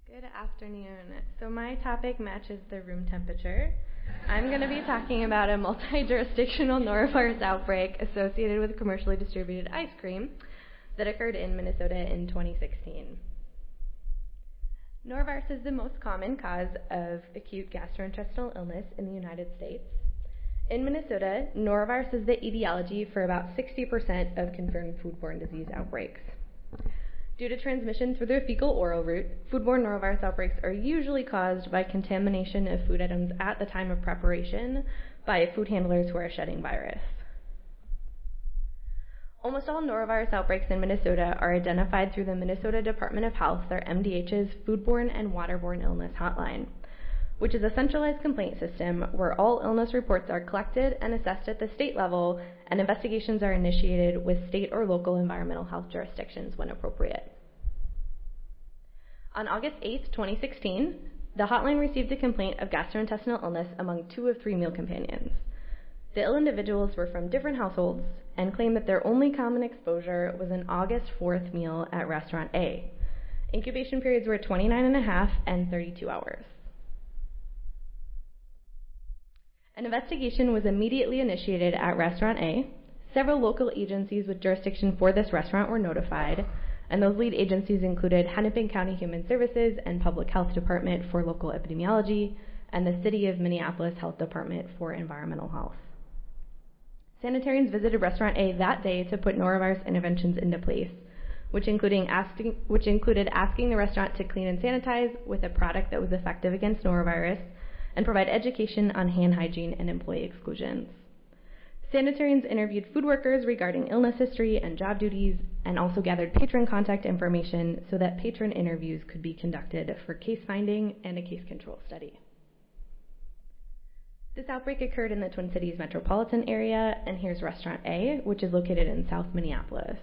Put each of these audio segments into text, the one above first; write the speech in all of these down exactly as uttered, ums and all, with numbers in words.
Good afternoon. So my topic matches the room temperature. I'm going to be talking about a multi-jurisdictional norovirus outbreak associated with commercially distributed ice cream that occurred in Minnesota in twenty sixteen. Norovirus is the most common cause of acute gastrointestinal illness in the United States. In Minnesota, norovirus is the etiology for about sixty percent of confirmed foodborne disease outbreaks. Due to transmission through the fecal-oral route, foodborne norovirus outbreaks are usually caused by contamination of food items at the time of preparation by food handlers who are shedding virus. Almost all norovirus outbreaks in Minnesota are identified through the Minnesota Department of Health, or M D H's Foodborne and Waterborne Illness Hotline, which is a centralized complaint system where all illness reports are collected and assessed at the state level, and investigations are initiated with state or local environmental health jurisdictions when appropriate. On August eighth, twenty sixteen, the hotline received a complaint of gastrointestinal illness among two of three meal companions. The ill individuals were from different households and claimed that their only common exposure was an August fourth meal at Restaurant A. Incubation periods were twenty-nine and a half and thirty-two hours. An investigation was immediately initiated at Restaurant A. Several local agencies with jurisdiction for this restaurant were notified, and those lead agencies included Hennepin County Human Services and Public Health Department for Local Epidemiology, and the City of Minneapolis Health Department for Environmental Health. Sanitarians visited Restaurant A that day to put norovirus interventions into place, which, including asking, which included asking the restaurant to clean and sanitize with a product that was effective against norovirus, and provide education on hand hygiene and employee exclusions. Sanitarians interviewed food workers regarding illness history and job duties, and also gathered patron contact information so that patron interviews could be conducted for case finding and a case control study. This outbreak occurred in the Twin Cities metropolitan area, and here's Restaurant A, which is located in South Minneapolis.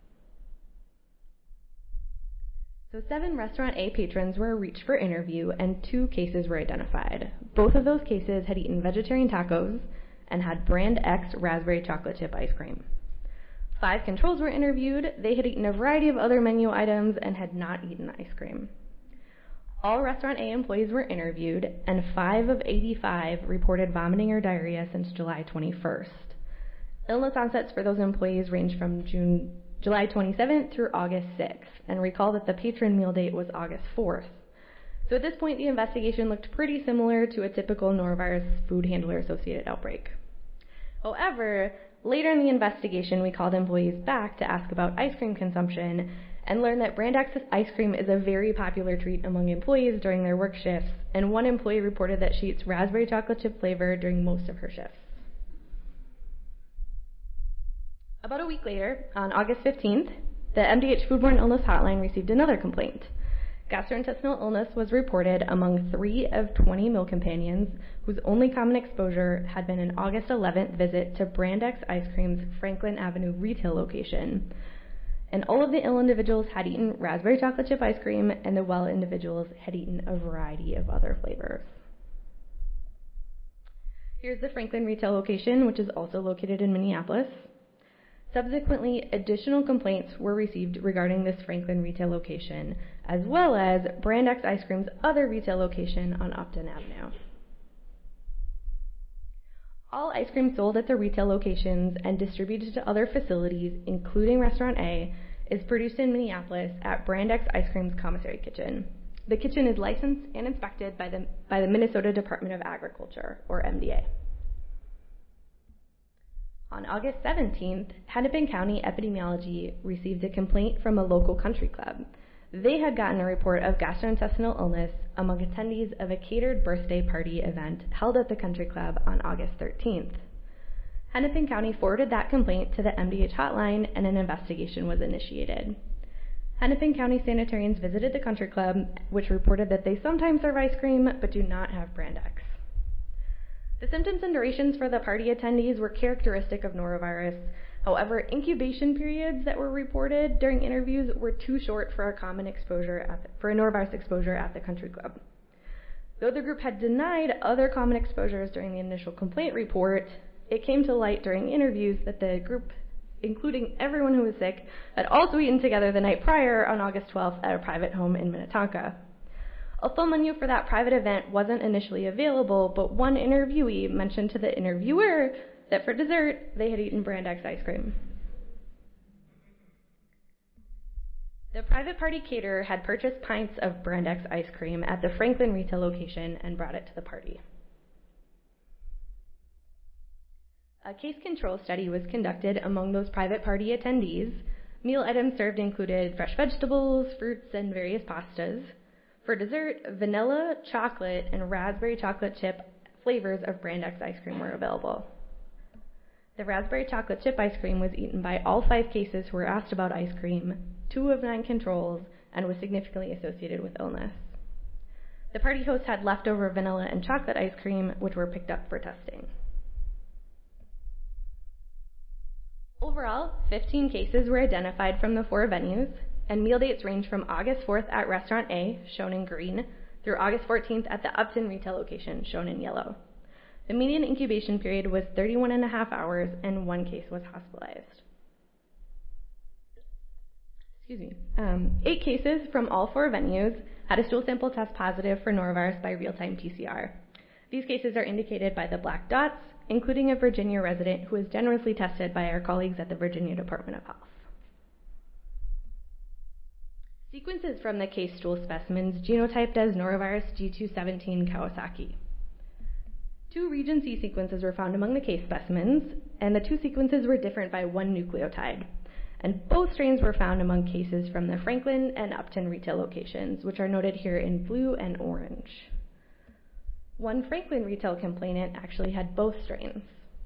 So seven Restaurant A patrons were reached for interview, and two cases were identified. Both of those cases had eaten vegetarian tacos and had Brand X raspberry chocolate chip ice cream. Five controls were interviewed. They had eaten a variety of other menu items and had not eaten ice cream. All Restaurant A employees were interviewed, and five of eighty-five reported vomiting or diarrhea since July twenty-first. Illness onsets for those employees ranged from June July twenty-seventh through August sixth, and recall that the patron meal date was August fourth. So at this point, the investigation looked pretty similar to a typical norovirus food handler associated outbreak. However, later in the investigation, we called employees back to ask about ice cream consumption and learned that Brand X ice cream is a very popular treat among employees during their work shifts, and one employee reported that she eats raspberry chocolate chip flavor during most of her shifts. About a week later, on August fifteenth, the M D H Foodborne Illness Hotline received another complaint. Gastrointestinal illness was reported among three of twenty meal companions whose only common exposure had been an August eleventh visit to Brand X Ice Cream's Franklin Avenue retail location. And all of the ill individuals had eaten raspberry chocolate chip ice cream, and the well individuals had eaten a variety of other flavors. Here's the Franklin retail location, which is also located in Minneapolis. Subsequently, additional complaints were received regarding this Franklin retail location, as well as Brand X Ice Cream's other retail location on Upton Avenue. All ice cream sold at the retail locations and distributed to other facilities, including Restaurant A, is produced in Minneapolis at Brand X Ice Cream's commissary kitchen. The kitchen is licensed and inspected by the, by the Minnesota Department of Agriculture, or M D A. On August seventeenth, Hennepin County Epidemiology received a complaint from a local country club. They had gotten a report of gastrointestinal illness among attendees of a catered birthday party event held at the country club on August thirteenth. Hennepin County forwarded that complaint to the M D H hotline, and an investigation was initiated. Hennepin County sanitarians visited the country club, which reported that they sometimes serve ice cream but do not have Brand X. The symptoms and durations for the party attendees were characteristic of norovirus. However, incubation periods that were reported during interviews were too short for a common exposure at the, for a norovirus exposure at the country club. Though the group had denied other common exposures during the initial complaint report, it came to light during interviews that the group, including everyone who was sick, had also eaten together the night prior on August twelfth at a private home in Minnetonka. A full menu for that private event wasn't initially available, but one interviewee mentioned to the interviewer that for dessert, they had eaten Brand X ice cream. The private party caterer had purchased pints of Brand X ice cream at the Franklin retail location and brought it to the party. A case control study was conducted among those private party attendees. Meal items served included fresh vegetables, fruits, and various pastas. For dessert, vanilla, chocolate, and raspberry chocolate chip flavors of Brand X ice cream were available. The raspberry chocolate chip ice cream was eaten by all five cases who were asked about ice cream, two of nine controls, and was significantly associated with illness. The party host had leftover vanilla and chocolate ice cream, which were picked up for testing. Overall, fifteen cases were identified from the four venues, and meal dates range from August fourth at Restaurant A, shown in green, through August fourteenth at the Upton retail location, shown in yellow. The median incubation period was thirty-one and a half hours, and one case was hospitalized. Excuse me. Um, eight cases from all four venues had a stool sample test positive for norovirus by real-time P C R. These cases are indicated by the black dots, including a Virginia resident who was generously tested by our colleagues at the Virginia Department of Health. Sequences from the case stool specimens genotyped as norovirus G two seventeen Kawasaki. Two region C sequences were found among the case specimens, and the two sequences were different by one nucleotide. And both strains were found among cases from the Franklin and Upton retail locations, which are noted here in blue and orange. One Franklin retail complainant actually had both strains.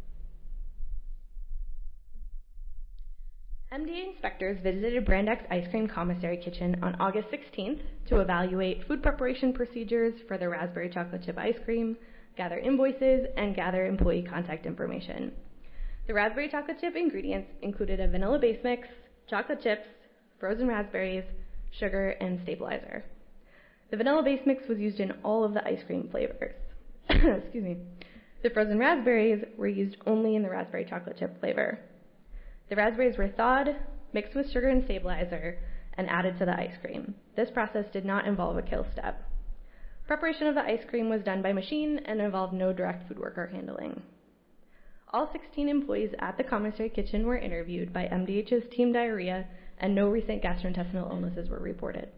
M D A inspectors visited Brand X Ice Cream Commissary Kitchen on August sixteenth to evaluate food preparation procedures for the raspberry chocolate chip ice cream, gather invoices, and gather employee contact information. The raspberry chocolate chip ingredients included a vanilla base mix, chocolate chips, frozen raspberries, sugar, and stabilizer. The vanilla base mix was used in all of the ice cream flavors. Excuse me. The frozen raspberries were used only in the raspberry chocolate chip flavor. The raspberries were thawed, mixed with sugar and stabilizer, and added to the ice cream. This process did not involve a kill step. Preparation of the ice cream was done by machine and involved no direct food worker handling. All sixteen employees at the commissary kitchen were interviewed by M D H's Team Diarrhea, and no recent gastrointestinal illnesses were reported.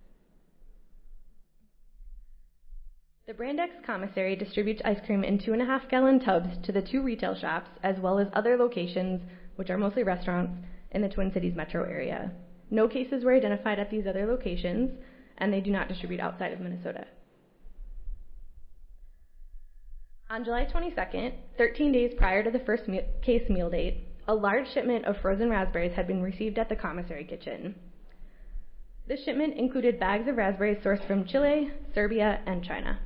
The Brand X commissary distributes ice cream in two and a half gallon tubs to the two retail shops, as well as other locations, which are mostly restaurants, in the Twin Cities metro area. No cases were identified at these other locations, and they do not distribute outside of Minnesota. On July twenty-second, thirteen days prior to the first me- case meal date, a large shipment of frozen raspberries had been received at the commissary kitchen. This shipment included bags of raspberries sourced from Chile, Serbia, and China.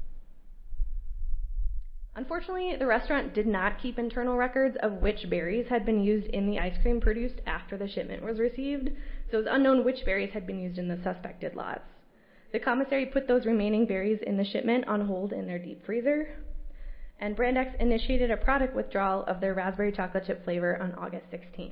Unfortunately, the restaurant did not keep internal records of which berries had been used in the ice cream produced after the shipment was received, so it was unknown which berries had been used in the suspected lots. The commissary put those remaining berries in the shipment on hold in their deep freezer, and Brand X initiated a product withdrawal of their raspberry chocolate chip flavor on August sixteenth.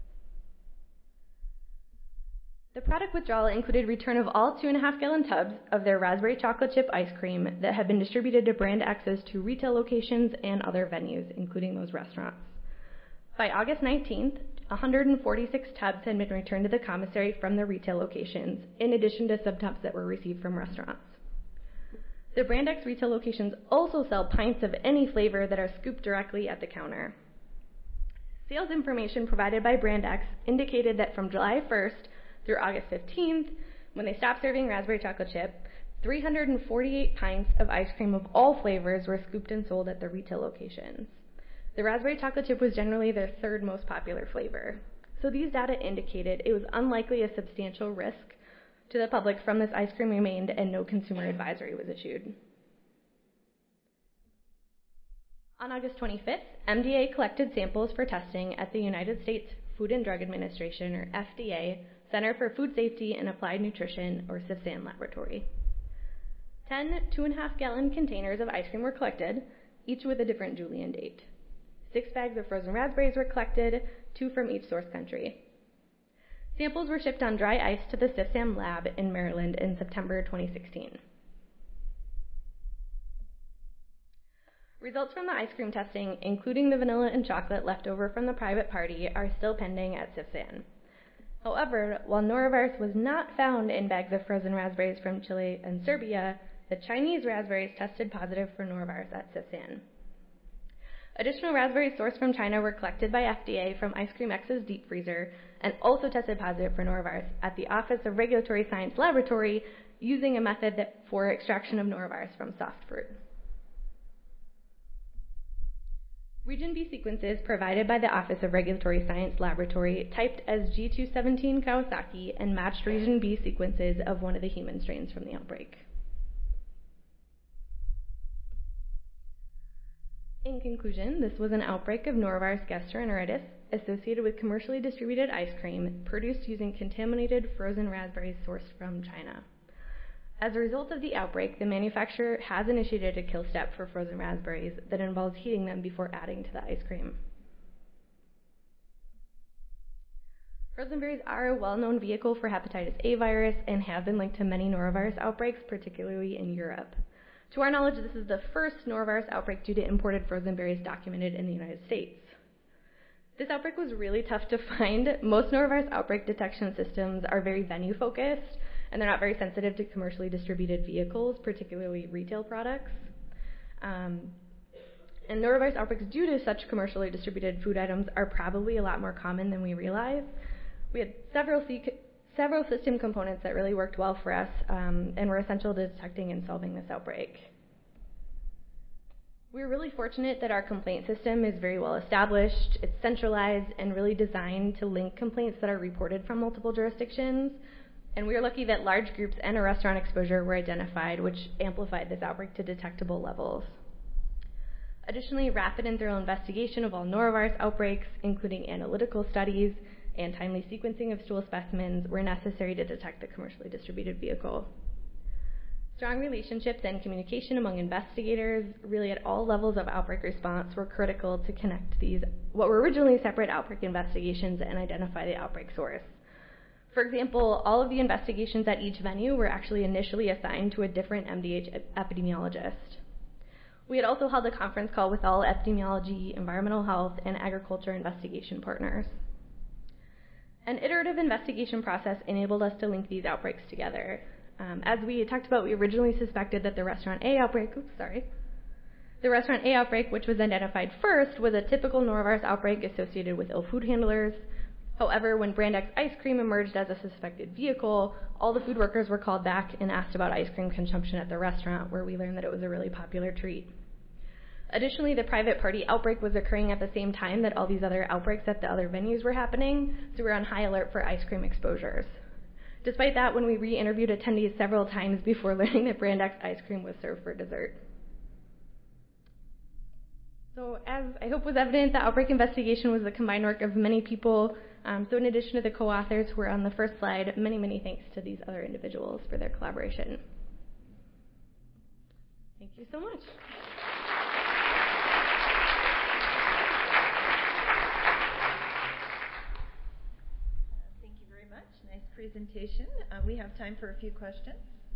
The product withdrawal included return of all two and a half gallon tubs of their raspberry chocolate chip ice cream that had been distributed to Brand X's two retail locations and other venues, including those restaurants. By August nineteenth, one hundred forty-six tubs had been returned to the commissary from the retail locations, in addition to sub-tubs that were received from restaurants. The Brand X retail locations also sell pints of any flavor that are scooped directly at the counter. Sales information provided by Brand X indicated that from July first through August fifteenth, when they stopped serving raspberry chocolate chip, three hundred forty-eight pints of ice cream of all flavors were scooped and sold at the retail locations. The raspberry chocolate chip was generally their third most popular flavor. So these data indicated it was unlikely a substantial risk to the public from this ice cream remained, and no consumer advisory was issued. On August twenty-fifth, M D A collected samples for testing at the United States Food and Drug Administration, or F D A, Center for Food Safety and Applied Nutrition, or CIFSAN laboratory. Ten two and a half gallon containers of ice cream were collected, each with a different Julian date. Six bags of frozen raspberries were collected, two from each source country. Samples were shipped on dry ice to the CIFSAM lab in Maryland in September twenty sixteen. Results from the ice cream testing, including the vanilla and chocolate left over from the private party, are still pending at CIFSAN. However, while norovirus was not found in bags of frozen raspberries from Chile and Serbia, the Chinese raspberries tested positive for norovirus at CIFSAN. Additional raspberries sourced from China were collected by F D A from Ice Cream X's deep freezer and also tested positive for norovirus at the Office of Regulatory Science Laboratory using a method that for extraction of norovirus from soft fruit. Region B sequences provided by the Office of Regulatory Science Laboratory typed as G two seventeen Kawasaki and matched Region B sequences of one of the human strains from the outbreak. In conclusion, this was an outbreak of norovirus gastroenteritis associated with commercially distributed ice cream produced using contaminated frozen raspberries sourced from China. As a result of the outbreak, the manufacturer has initiated a kill step for frozen raspberries that involves heating them before adding to the ice cream. Frozen berries are a well-known vehicle for hepatitis A virus and have been linked to many norovirus outbreaks, particularly in Europe. To our knowledge, this is the first norovirus outbreak due to imported frozen berries documented in the United States. This outbreak was really tough to find. Most norovirus outbreak detection systems are very venue-focused, and they're not very sensitive to commercially distributed vehicles, particularly retail products. Um, and norovirus outbreaks due to such commercially distributed food items are probably a lot more common than we realize. We had several, several system components that really worked well for us um, and were essential to detecting and solving this outbreak. We're really fortunate that our complaint system is very well established, it's centralized, and really designed to link complaints that are reported from multiple jurisdictions. And we are lucky that large groups and a restaurant exposure were identified, which amplified this outbreak to detectable levels. Additionally, rapid and thorough investigation of all norovirus outbreaks, including analytical studies and timely sequencing of stool specimens, were necessary to detect the commercially distributed vehicle. Strong relationships and communication among investigators, really at all levels of outbreak response, were critical to connect these, what were originally separate outbreak investigations, and identify the outbreak source. For example, all of the investigations at each venue were actually initially assigned to a different M D H epidemiologist. We had also held a conference call with all epidemiology, environmental health, and agriculture investigation partners. An iterative investigation process enabled us to link these outbreaks together. Um, as we talked about, we originally suspected that the Restaurant A outbreak, oops, sorry, the Restaurant A outbreak, which was identified first, was a typical norovirus outbreak associated with ill food handlers. However, when Brand X ice cream emerged as a suspected vehicle, all the food workers were called back and asked about ice cream consumption at the restaurant, where we learned that it was a really popular treat. Additionally, the private party outbreak was occurring at the same time that all these other outbreaks at the other venues were happening, so we were on high alert for ice cream exposures. Despite that, when we re-interviewed attendees several times before learning that Brand X ice cream was served for dessert. So as I hope was evident, the outbreak investigation was the combined work of many people. Um, so in addition to the co-authors who are on the first slide, many, many thanks to these other individuals for their collaboration. Thank you so much. Thank you very much. Nice presentation. Uh, we have time for a few questions.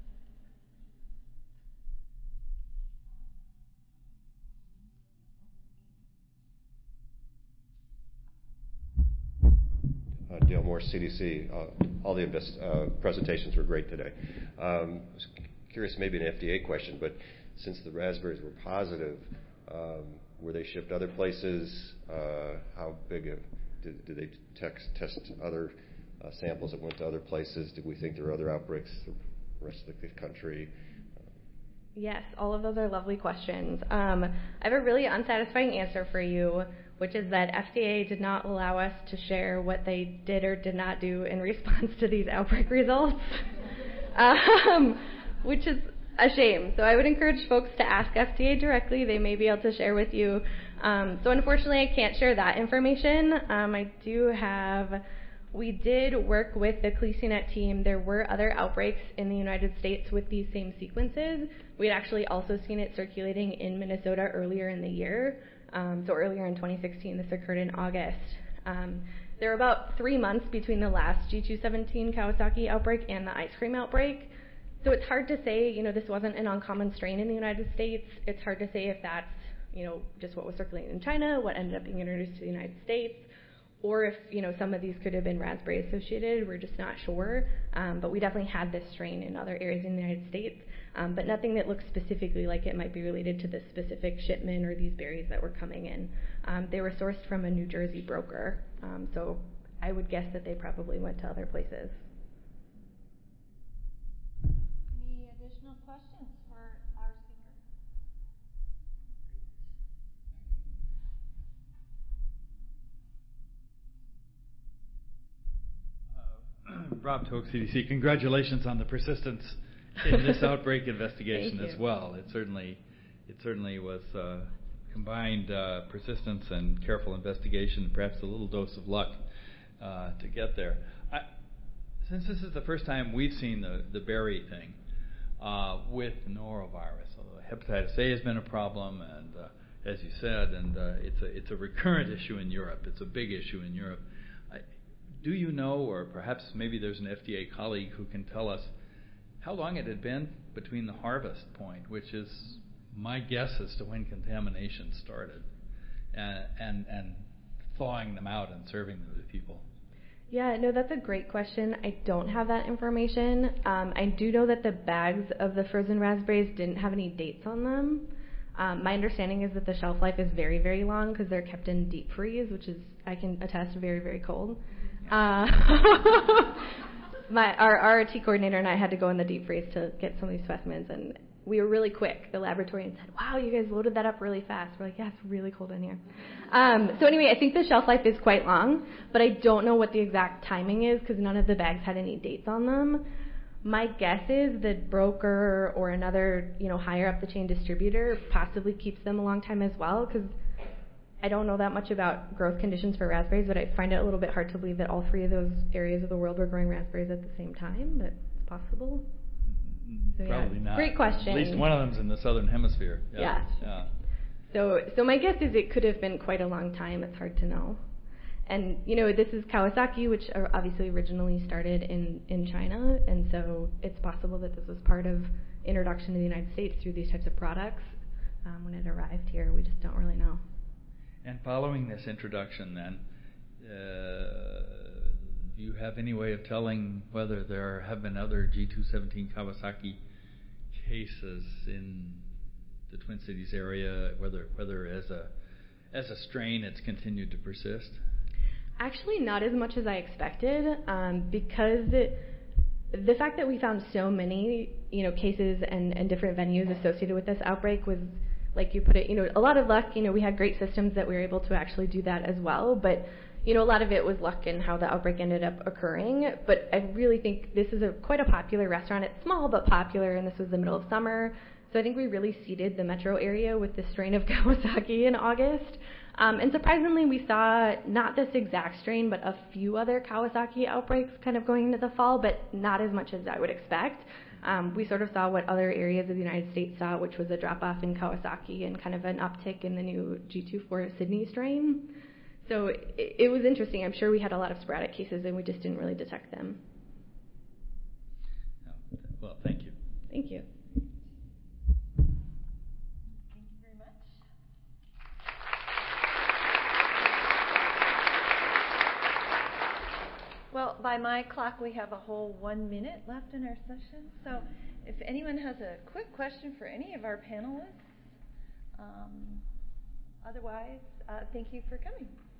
Uh, Dale Moore, C D C. Uh, all the invest, uh, presentations were great today. Um, I was curious, maybe an F D A question, but since the raspberries were positive, um, were they shipped other places? Uh, how big of, did, did they text, test other uh, samples that went to other places? Did we think there were other outbreaks in the rest of the country? Yes, all of those are lovely questions. Um, I have a really unsatisfying answer for you, which is that F D A did not allow us to share what they did or did not do in response to these outbreak results, um, which is a shame. So I would encourage folks to ask F D A directly. They may be able to share with you. Um, so unfortunately, I can't share that information. Um, I do have... We did work with the CLECINET team. There were other outbreaks in the United States with these same sequences. We had actually also seen it circulating in Minnesota earlier in the year. Um, so earlier in twenty sixteen, this occurred in August. Um, there were about three months between the last G two seventeen Kawasaki outbreak and the ice cream outbreak. So it's hard to say, you know, this wasn't an uncommon strain in the United States. It's hard to say if that's, you know, just what was circulating in China, what ended up being introduced to the United States, or if, you know, some of these could have been raspberry associated. We're just not sure. Um, but we definitely had this strain in other areas in the United States, um, but nothing that looks specifically like it might be related to this specific shipment or these berries that were coming in. Um, they were sourced from a New Jersey broker, um, so I would guess that they probably went to other places. Any additional questions for our speaker? Uh, Rob Toke, C D C. Congratulations on the persistence in this outbreak investigation as well. It certainly, it certainly was uh, combined uh, persistence and careful investigation, perhaps a little dose of luck uh, to get there. I, since this is the first time we've seen the, the berry thing uh, with norovirus, although hepatitis A has been a problem, and uh, as you said, and uh, it's a it's a recurrent issue in Europe. It's a big issue in Europe. I, do you know, or perhaps maybe there's an F D A colleague who can tell us how long it had been between the harvest point, which is my guess as to when contamination started, and and, and thawing them out and serving them to people? Yeah, no, that's a great question. I don't have that information. Um, I do know that the bags of the frozen raspberries didn't have any dates on them. Um, my understanding is that the shelf life is very, very long because they're kept in deep freeze, which is, I can attest, very, very cold. Uh, my our R T coordinator and I had to go in the deep freeze to get some of these specimens, and we were really quick. The laboratorian said, "Wow, you guys loaded that up really fast." We're like, "Yeah, it's really cold in here." Um, so anyway, I think the shelf life is quite long, but I don't know what the exact timing is because none of the bags had any dates on them. My guess is the broker or another, you know, higher up the chain distributor possibly keeps them a long time as well, because I don't know that much about growth conditions for raspberries, but I find it a little bit hard to believe that all three of those areas of the world were growing raspberries at the same time, but it's possible. So, Probably yeah, not. great question. At least one of them's in the southern hemisphere. Yeah. Yeah. yeah. So, so my guess is it could have been quite a long time. It's hard to know. And, you know, this is Kawasaki, which are obviously originally started in, in China, and so it's possible that this was part of introduction to the United States through these types of products. Um, when it arrived here, we just don't really know. And following this introduction, then, uh, do you have any way of telling whether there have been other G two seventeen Kawasaki cases in the Twin Cities area, whether whether as a as a strain it's continued to persist? Actually, not as much as I expected, um, because the, the fact that we found so many, you know, cases and, and different venues associated with this outbreak was, like you put it, you know, a lot of luck. You know, we had great systems that we were able to actually do that as well, but you know, a lot of it was luck in how the outbreak ended up occurring. But I really think this is a quite a popular restaurant. It's small but popular, and this was the middle of summer. So I think we really seeded the metro area with this strain of Kawasaki in August. Um, and surprisingly, we saw not this exact strain, but a few other Kawasaki outbreaks kind of going into the fall, but not as much as I would expect. Um, we sort of saw what other areas of the United States saw, which was a drop-off in Kawasaki and kind of an uptick in the new G two four Sydney strain. So it, it was interesting. I'm sure we had a lot of sporadic cases, and we just didn't really detect them. Well, thank you. Thank you. Thank you very much. Well, by my clock, we have a whole one minute left in our session. So if anyone has a quick question for any of our panelists, um, otherwise, uh, thank you for coming.